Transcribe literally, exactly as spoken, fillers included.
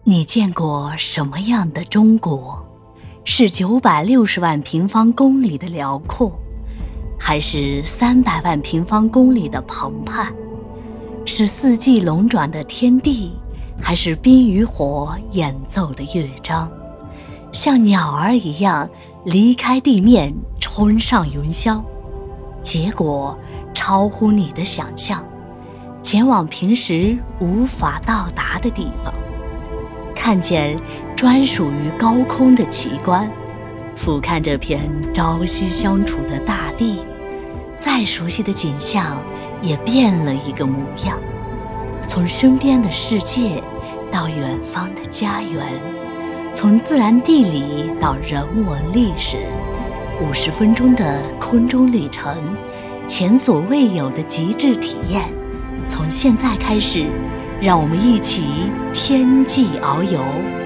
你见过什么样的中国？是九百六十万平方公里的辽阔，还是三百万平方公里的澎湃？是四季轮转的天地，还是冰与火演奏的乐章？像鸟儿一样离开地面，冲上云霄，结果超乎你的想象，前往平时无法到达的地方，看见专属于高空的奇观，俯瞰这片朝夕相处的大地，再熟悉的景象也变了一个模样。从身边的世界到远方的家园，从自然地理到人文历史，五十分钟的空中旅程，前所未有的极致体验。从现在开始，让我们一起天际遨游。